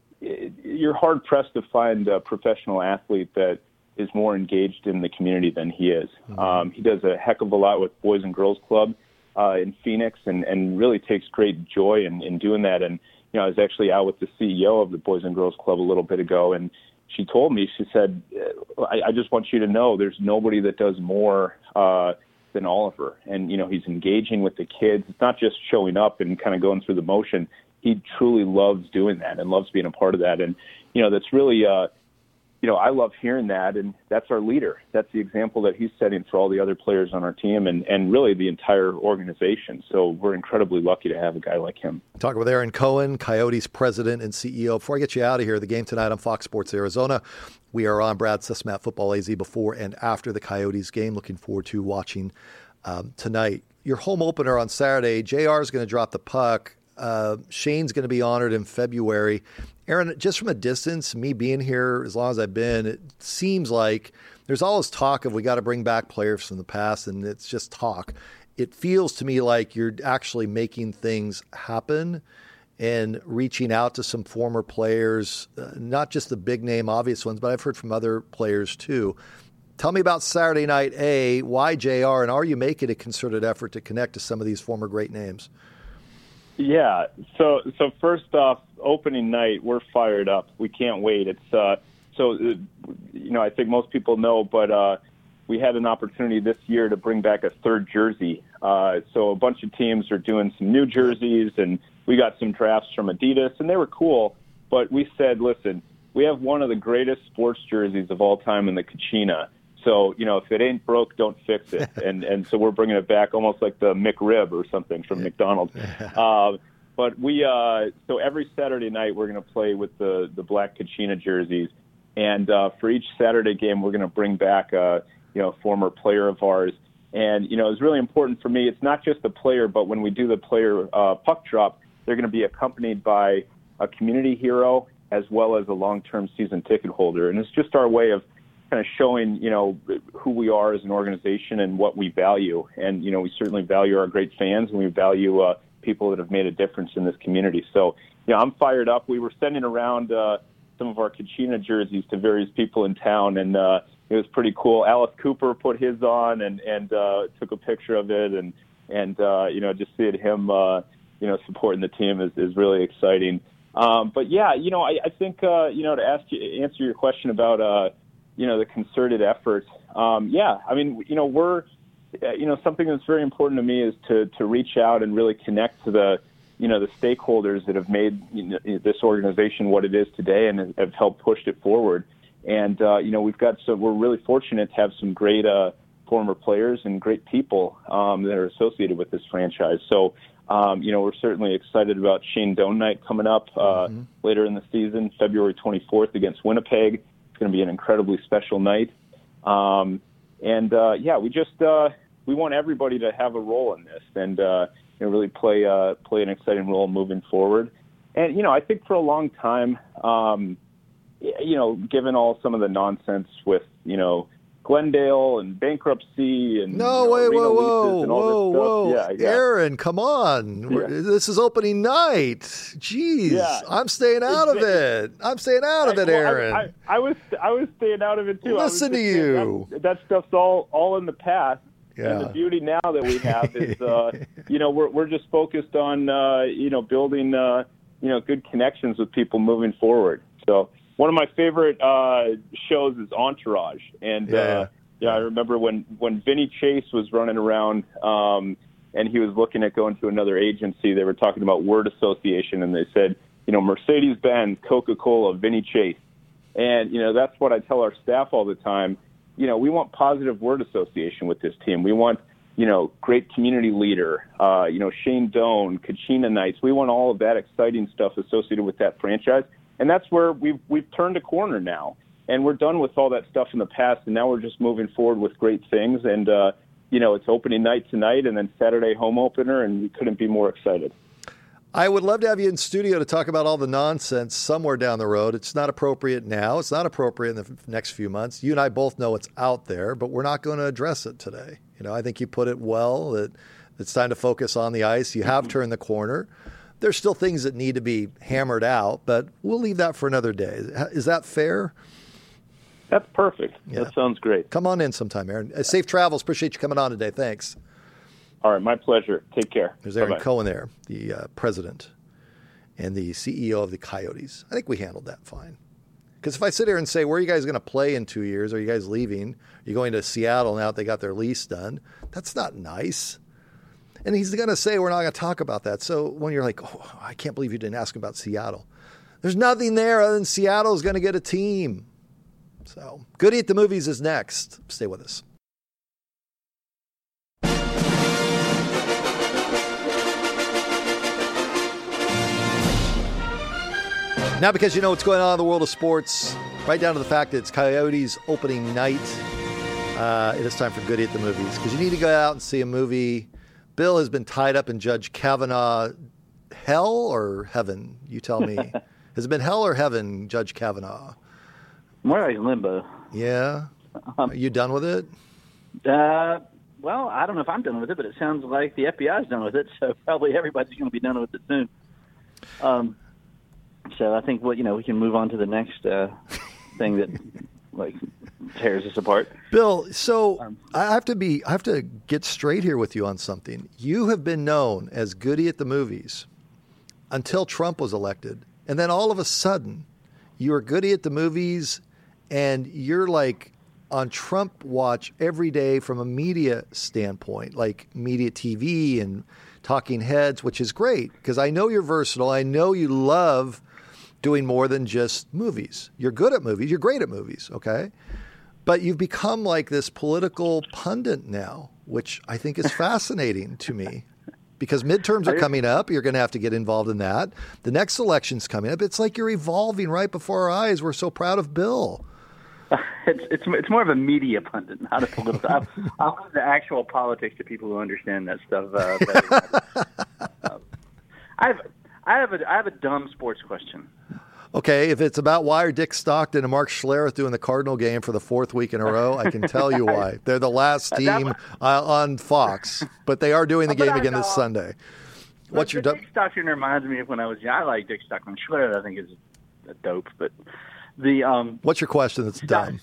you're hard pressed to find a professional athlete that is more engaged in the community than he is. Mm-hmm. Um, he does a heck of a lot with Boys and Girls Club uh, in Phoenix, and, and really takes great joy in, in doing that. And you know, I was actually out with the C E O of the Boys and Girls Club a little bit ago, and she told me, she said, I, I just want you to know there's nobody that does more uh, than Oliver. And, you know, he's engaging with the kids. It's not just showing up and kind of going through the motion. He truly loves doing that and loves being a part of that. And, you know, that's really, uh, you know, I love hearing that, and that's our leader. That's the example that he's setting for all the other players on our team and, and really the entire organization. So we're incredibly lucky to have a guy like him. Talking with Aaron Cohen, Coyotes president and C E O. Before I get you out of here, the game tonight on Fox Sports Arizona. We are on Brad Sesmat Football A Z before and after the Coyotes game. Looking forward to watching um, tonight. Your home opener on Saturday, J R is going to drop the puck. Uh, Shane's going to be honored in February. Aaron, just from a distance, me being here as long as I've been, it seems like there's all this talk of we got to bring back players from the past, and it's just talk. It feels to me like you're actually making things happen and reaching out to some former players, uh, not just the big name obvious ones, but I've heard from other players too. Tell me about Saturday night, A, why J R, and are you making a concerted effort to connect to some of these former great names? Yeah. So, so first off, opening night, we're fired up. We can't wait. It's uh, so, uh, you know, I think most people know, but uh, we had an opportunity this year to bring back a third jersey. Uh, so a bunch of teams are doing some new jerseys, and we got some drafts from Adidas, and they were cool. But we said, listen, we have one of the greatest sports jerseys of all time in the Kachina. So, you know, if it ain't broke, don't fix it. And and so we're bringing it back almost like the McRib or something from McDonald's. Uh, but we, uh, so every Saturday night we're going to play with the, the black Kachina jerseys. And uh, for each Saturday game, we're going to bring back a, you know, former player of ours. And, you know, it's really important for me. It's not just the player, but when we do the player uh, puck drop, they're going to be accompanied by a community hero as well as a long-term season ticket holder. And it's just our way of kind of showing, you know, who we are as an organization and what we value. And, you know, we certainly value our great fans, and we value uh, people that have made a difference in this community. So, you know, I'm fired up. We were sending around uh, some of our Kachina jerseys to various people in town, and uh, it was pretty cool. Alice Cooper put his on and, and uh, took a picture of it. And, and uh, you know, just seeing him, uh, you know, supporting the team is, is really exciting. Um, but, yeah, you know, I, I think, uh, you know, to ask you, answer your question about, uh, you know, the concerted effort. Um, yeah, I mean, you know, we're, uh, you know, something that's very important to me is to, to reach out and really connect to the, you know, the stakeholders that have made, you know, this organization what it is today and have helped push it forward. And, uh, you know, we've got some, we're really fortunate to have some great uh, former players and great people um, that are associated with this franchise. So, um, you know, we're certainly excited about Shane Doan Night coming up uh, mm-hmm. later in the season, February twenty-fourth against Winnipeg. It's going to be an incredibly special night. Um, and, uh, yeah, we just uh, we want everybody to have a role in this and, uh, you know, really play uh, play an exciting role moving forward. And, you know, I think for a long time, um, you know, given all some of the nonsense with, you know, Glendale and bankruptcy and no, you know, wait, whoa, whoa, and all whoa, this whoa, stuff. Yeah, yeah. Aaron, come on! Yeah. This is opening night. Jeez, yeah. I'm staying out it's, of it. I'm staying out of it, Aaron. I, I, I was, I was staying out of it too. Listen to you. That, that stuff's all, all in the past. Yeah. And the beauty now that we have is, uh, you know, we're we're just focused on, uh, you know, building, uh, you know, good connections with people moving forward. So. One of my favorite uh, shows is Entourage, and yeah. Uh, yeah, I remember when, when Vinny Chase was running around um, and he was looking at going to another agency. They were talking about word association, and they said, you know, Mercedes-Benz, Coca-Cola, Vinny Chase, and you know that's what I tell our staff all the time. You know, we want positive word association with this team. We want, you know, great community leader. Uh, you know, Shane Doan, Kachina Nights. We want all of that exciting stuff associated with that franchise. And that's where we've we've turned a corner now, and we're done with all that stuff in the past, and now we're just moving forward with great things. And uh, you know, it's opening night tonight, and then Saturday home opener, and we couldn't be more excited. I would love to have you in studio to talk about all the nonsense somewhere down the road. It's not appropriate now. It's not appropriate in the next few months. You and I both know it's out there, but we're not going to address it today. You know, I think you put it well that it's time to focus on the ice. You have turned the corner. There's still things that need to be hammered out, but we'll leave that for another day. Is that fair? That's perfect. Yeah. That sounds great. Come on in sometime, Aaron. Uh, safe travels. Appreciate you coming on today. Thanks. All right, my pleasure. Take care. There's Aaron Bye-bye. Cohen there, the uh, president and the C E O of the Coyotes. I think we handled that fine. Because if I sit here and say, where are you guys going to play in two years? Are you guys leaving? Are you going to Seattle now that they got their lease done? That's not nice. And he's going to say, we're not going to talk about that. So when you're like, oh, I can't believe you didn't ask about Seattle. There's nothing there other than Seattle's going to get a team. So Goody at the Movies is next. Stay with us. Now, because you know what's going on in the world of sports, right down to the fact that it's Coyotes opening night, uh, it is time for Goody at the Movies. Because you need to go out and see a movie. Bill has been tied up in Judge Kavanaugh. Hell or heaven? You tell me. Has it been hell or heaven, Judge Kavanaugh? More like limbo. Yeah? Um, Are you done with it? Uh, well, I don't know if I'm done with it, but it sounds like the F B I is done with it, so probably everybody's going to be done with it soon. Um, so I think what you know we can move on to the next uh, thing that like tears us apart. Bill, so um, I have to be I have to get straight here with you on something. You have been known as Goody at the Movies until Trump was elected, and then all of a sudden you are Goody at the Movies, and you're like on Trump watch every day from a media standpoint, like media T V and talking heads, which is great because I know you're versatile. I know you love doing more than just movies. You're good at movies. You're great at movies, okay? But you've become like this political pundit now, which I think is fascinating to me because midterms are coming up. You're going to have to get involved in that. The next election's coming up. It's like you're evolving right before our eyes. We're so proud of Bill. It's it's it's more of a media pundit, not a political. I'll, I'll leave the actual politics to people who understand that stuff. Uh, better. uh, I have I have a I have a dumb sports question. Okay, if it's about why are Dick Stockton and Mark Schlereth doing the Cardinal game for the fourth week in a row, I can tell you why. They're the last team uh, on Fox, but they are doing the game again this Sunday. What's your Dick Stockton reminds me of when I was young. I like Dick Stockton. Schlereth, I think, is a dope. But the um, what's your question that's dumb?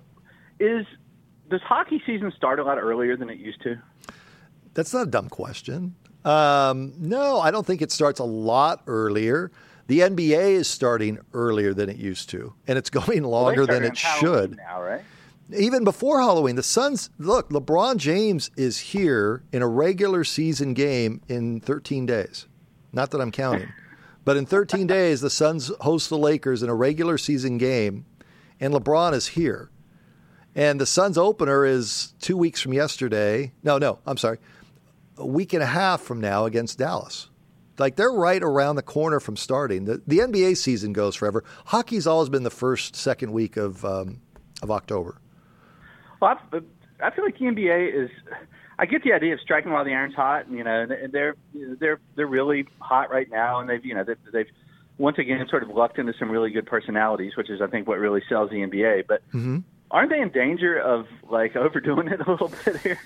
Is does hockey season start a lot earlier than it used to? That's not a dumb question. Um, no, I don't think it starts a lot earlier. The N B A is starting earlier than it used to, and it's going longer well, than it should. Now, right? Even before Halloween, the Suns, look, LeBron James is here in a regular season game in thirteen days. Not that I'm counting, but in thirteen days, the Suns host the Lakers in a regular season game, and LeBron is here. And the Suns opener is two weeks from yesterday. No, no, I'm sorry. A week and a half from now against Dallas. Like, they're right around the corner from starting. The, the N B A season goes forever. Hockey's always been the first, second week of um, of October. Well, I, I feel like the N B A is. I get the idea of striking while the iron's hot. You know, and they're they're they're really hot right now, and they've you know they've, they've once again sort of lucked into some really good personalities, which is I think what really sells the N B A. But mm-hmm. aren't they in danger of like overdoing it a little bit here?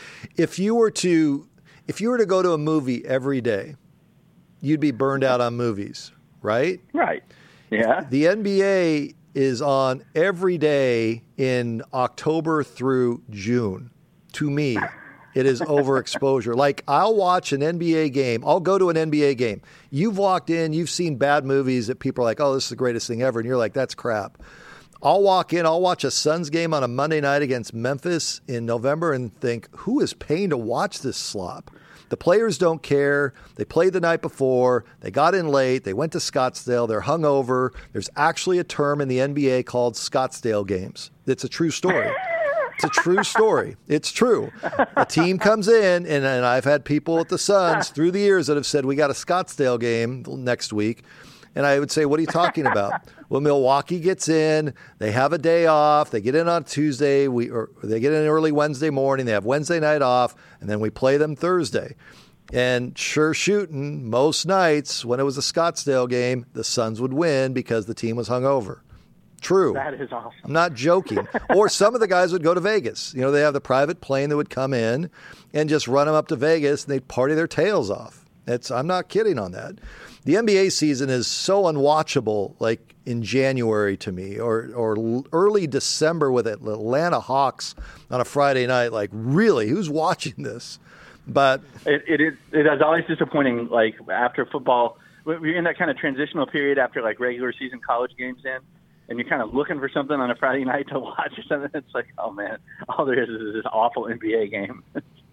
If you were to if you were to go to a movie every day, you'd be burned out on movies, right? Right. Yeah. The N B A is on every day in October through June. To me, it is overexposure. Like, I'll watch an N B A game. I'll go to an N B A game. You've walked in, you've seen bad movies that people are like, oh, this is the greatest thing ever. And you're like, that's crap. I'll walk in, I'll watch a Suns game on a Monday night against Memphis in November and think, who is paying to watch this slop? The players don't care. They played the night before. They got in late. They went to Scottsdale. They're hungover. There's actually a term in the N B A called Scottsdale games. It's a true story. It's a true story. It's true. A team comes in, and, and I've had people at the Suns through the years that have said, we got a Scottsdale game next week. And I would say, what are you talking about? Well, Milwaukee gets in. They have a day off. They get in on Tuesday. We or they get in early Wednesday morning. They have Wednesday night off, and then we play them Thursday. And sure shooting, most nights when it was a Scottsdale game, the Suns would win because the team was hungover. True. That is awesome. I'm not joking. Or some of the guys would go to Vegas. You know, they have the private plane that would come in and just run them up to Vegas, and they'd party their tails off. It's, I'm not kidding on that. The N B A season is so unwatchable, like in January to me, or or early December with Atlanta Hawks on a Friday night. Like, really, who's watching this? But it, it is it is always disappointing. Like, after football, we're in that kind of transitional period after like regular season college games end, and you're kind of looking for something on a Friday night to watch or something. It's like, oh man, all there is is this awful N B A game.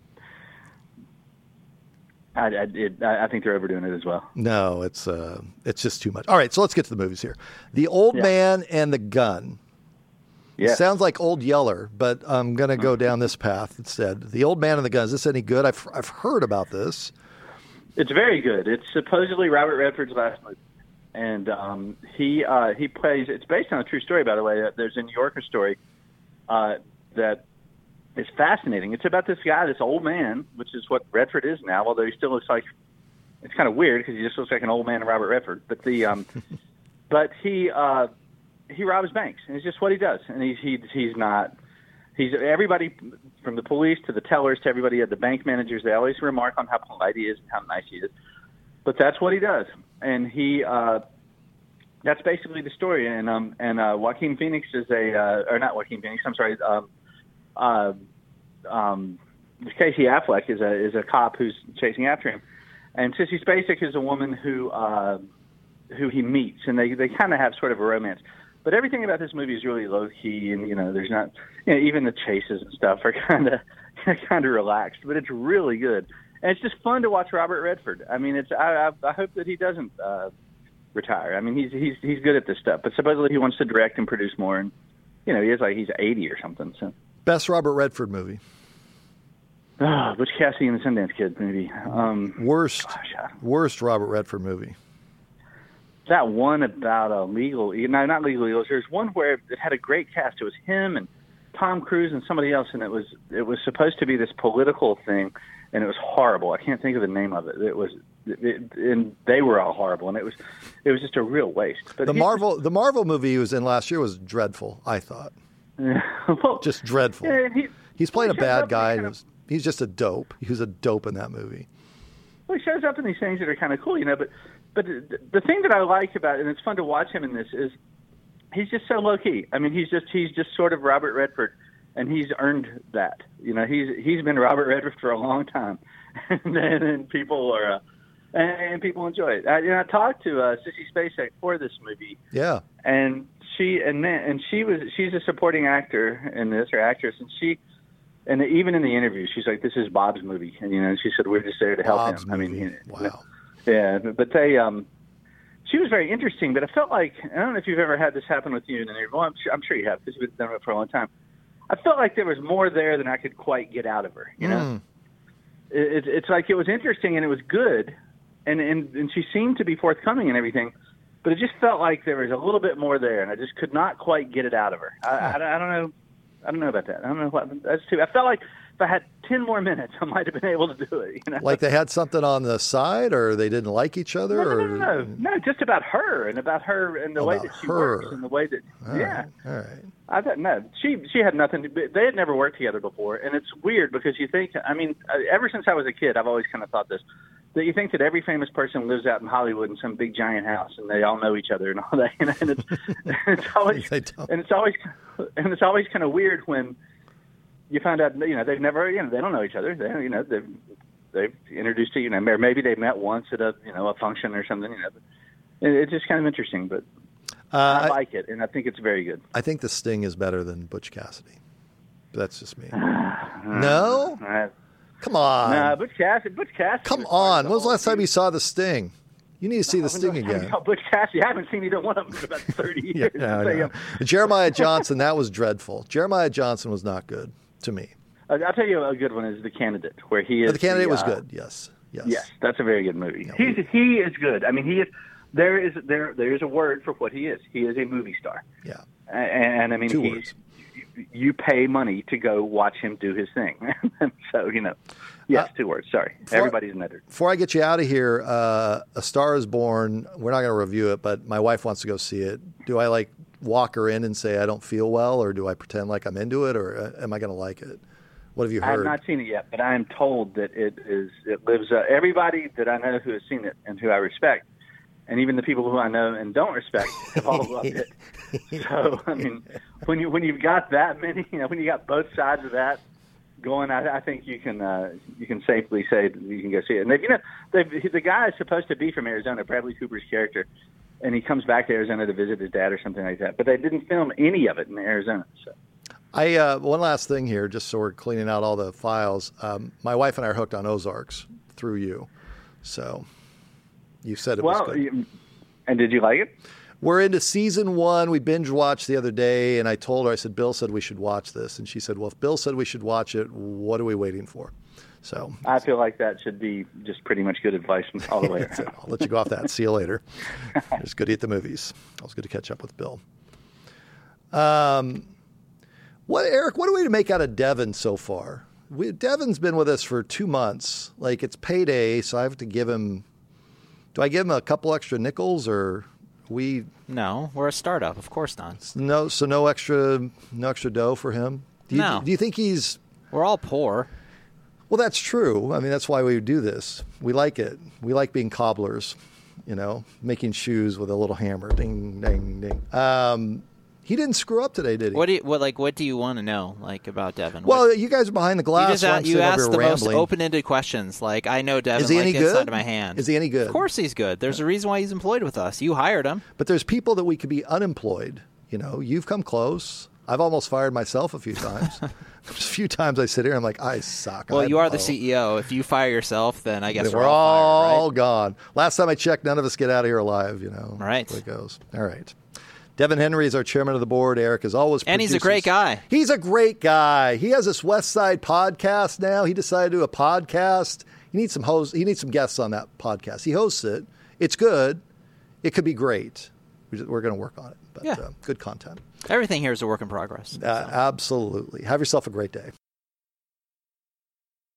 I, I, it, I think they're overdoing it as well. No, it's uh, it's just too much. All right, so let's get to the movies here. The Old yeah. Man and the Gun. Yeah. Sounds like Old Yeller, but I'm going to go down this path instead. The Old Man and the Gun. Is this any good? I've I've heard about this. It's very good. It's supposedly Robert Redford's last movie, and um, he uh, he plays. It's based on a true story, by the way. There's a New Yorker story uh, that. It's fascinating. It's about this guy, this old man, which is what Redford is now, although he still looks like, it's kind of weird because he just looks like an old man, Robert Redford. But the, um, but he, uh, he robs banks, and it's just what he does. And he's, he, he's not, he's everybody from the police to the tellers to everybody at the bank managers. They always remark on how polite he is and how nice he is. But that's what he does. And he, uh, that's basically the story. And, um, and, uh, Joaquin Phoenix is a, uh, or not Joaquin Phoenix, I'm sorry, um, Uh, um, Casey Affleck is a is a cop who's chasing after him, and Sissy Spacek is a woman who uh, who he meets, and they they kind of have sort of a romance. But everything about this movie is really low key, and you know, there's not, you know, even the chases and stuff are kind of kind of relaxed, but it's really good, and it's just fun to watch Robert Redford. I mean, it's I I, I hope that he doesn't uh, retire. I mean, he's he's he's good at this stuff, but supposedly he wants to direct and produce more, and you know, he is like he's eighty or something, so. Best Robert Redford movie? Oh, Butch Cassidy and the Sundance Kid movie. Um, worst, gosh, worst Robert Redford movie. That one about a legal, no, not legal eagles. There's one where it had a great cast. It was him and Tom Cruise and somebody else, and it was it was supposed to be this political thing, and it was horrible. I can't think of the name of it. It was it, and they were all horrible, and it was it was just a real waste. But the he, Marvel the Marvel movie he was in last year was dreadful. I thought, well, just dreadful. Yeah, he, He's playing a he bad guy. Kind And of, he's just a dope. He was a dope in that movie. Well, he shows up in these things that are kind of cool, you know. But but the, the thing that I like about it, and it's fun to watch him in this, is he's just so low key. I mean, he's just he's just sort of Robert Redford, and he's earned that. You know, he's he's been Robert Redford for a long time, and, and people are uh, and, and people enjoy it. I, you know, I talked to uh, Sissy Spacek for this movie. Yeah, and she and man, and she was she's a supporting actor in this, or actress, and she. And even in the interview, she's like, "This is Bob's movie," and you know, she said, "We're just there to help Bob's him." movie. I mean, you know, wow. Yeah, but they, um, she was very interesting. But I felt like I don't know if you've ever had this happen with you in an interview. Well, I'm sure, I'm sure you have because you've been doing it for a long time. I felt like there was more there than I could quite get out of her. You know, Mm. it, it's like it was interesting and it was good, and, and and she seemed to be forthcoming and everything. But it just felt like there was a little bit more there, and I just could not quite get it out of her. I, I, I don't know. I don't know about that. I don't know what that's too. I felt like if I had ten more minutes, I might have been able to do it. You know? Like they had something on the side, or they didn't like each other, no, no, or no, no, no, no, just about her and about her and the About way that she her. works and the way that All yeah. right. All right. I thought no, she she had nothing. To, they had never worked together before, and it's weird because you think. I mean, ever since I was a kid, I've always kind of thought this. That you think that every famous person lives out in Hollywood in some big giant house, and they all know each other and all that. And it's, it's always They don't. and it's always and it's always kind of weird when you find out you know they've never you know they don't know each other. They you know they've they've introduced to you know or maybe they met once at a you know a function or something. You know, it, it's just kind of interesting, but Uh, I I, like it, and I think it's very good. I think the Sting is better than Butch Cassidy. But that's just me. No, Uh, come on. no, Butch Cassidy. Butch Cassidy. Come was part of on. the When was the whole last time thing. you saw the Sting? You need to see the Sting again. Butch Cassidy. I haven't seen either one of them in about thirty Yeah, years. I They, know. um, Jeremiah Johnson, that was dreadful. Jeremiah Johnson was not good to me. I'll tell you a good one is The Candidate, where he is. But the candidate was uh, good. Yes. Yes. Yes, that's a very good movie. Yeah, He's he is good. I mean, he is. There is there there is a word for what he is. He is a movie star. Yeah. And, and I mean, Two he's, words. you, you pay money to go watch him do his thing. So you know, yes, Uh, two words. Sorry, for- everybody's an editor. Before I get you out of here, uh, A Star is Born. We're not going to review it, but my wife wants to go see it. Do I like walk her in and say I don't feel well, or do I pretend like I'm into it, or uh, am I going to like it? What have you I have heard? not seen it yet, but I am told that it is. It lives. Uh, everybody that I know who has seen it and who I respect, and even the people who I know and don't respect, have all loved it. So I mean, when you when you've got that many, you know, when you got both sides of that going, I, I think you can uh, you can safely say that you can go see it. And they've, you know, they've, the guy is supposed to be from Arizona, Bradley Cooper's character, and he comes back to Arizona to visit his dad or something like that. But they didn't film any of it in Arizona. So. I uh, one last thing here, just so we're cleaning out all the files. Um, my wife and I are hooked on Ozarks through you, so you said it Well, was good. you- and did you like it? We're into season one. We binge watched the other day, and I told her, I said, Bill said we should watch this, and she said, well, if Bill said we should watch it, what are we waiting for? So I feel like that should be just pretty much good advice all the way that's it. around. I'll let you go off that. See you later. It's good to eat the movies. Always good to catch up with Bill. Um. What, Eric, what are we to make out of Devin so far? We, Devin's been with us for two months. Like, it's payday, so I have to give him, do I give him a couple extra nickels, or we, No, we're a startup. Of course not. no, so no extra, no extra dough for him? Do you, No. Do you think he's, We're all poor. well, that's true. I mean, that's why we do this. We like it. We like being cobblers, you know, making shoes with a little hammer. Ding, ding, ding. Um, He didn't screw up today, did he? What do you, what like what do you want to know like about Devin? Well, What- you guys are behind the you glass. just so a- I'm you sitting over ask here the rambling. most open-ended questions. Like I know Devin Is he like any the good? inside of my hand. Is he any good? Of course he's good. There's a reason why he's employed with us. You hired him. But there's people that we could be unemployed. You know, you've come close. I've almost fired myself a few times. There's a few times I sit here and I'm like, I suck. Well, I'm you are the low. C E O. If you fire yourself, then I guess We're we're all, fired, all right? gone. Last time I checked, none of us get out of here alive. You know, Right. That's the way it goes. All right. Devin Henry is our chairman of the board. Eric is always And he's a produces- great guy. He's a great guy. He has this West Side podcast now. He decided to do a podcast. He needs some hosts. He needs some guests on that podcast. He hosts it. It's good. It could be great. We're going to work on it. But Yeah. uh, good content. Everything here is a work in progress. Uh, absolutely. Have yourself a great day.